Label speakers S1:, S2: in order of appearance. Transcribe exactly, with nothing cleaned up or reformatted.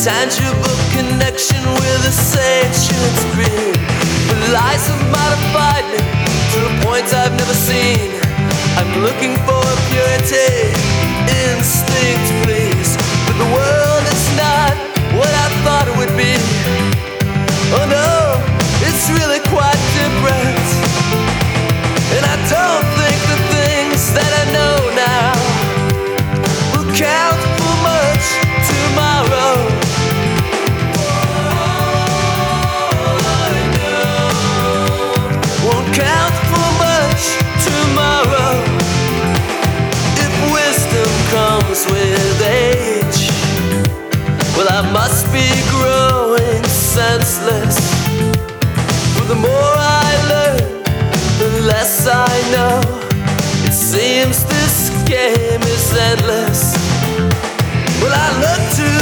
S1: tangible connection with a sentient spirit. But lies have modified me to a point I've never seen. I'm looking for purity, instinct, please. But the world is not what I thought it would be. Oh no, it's really quite different. And I don't think the things that I know now will count for much tomorrow. All I know won't count for much tomorrow. If wisdom comes with age, well, I must be growing senseless. For the more I learn, the less I know. It seems this game is endless. Well, I look to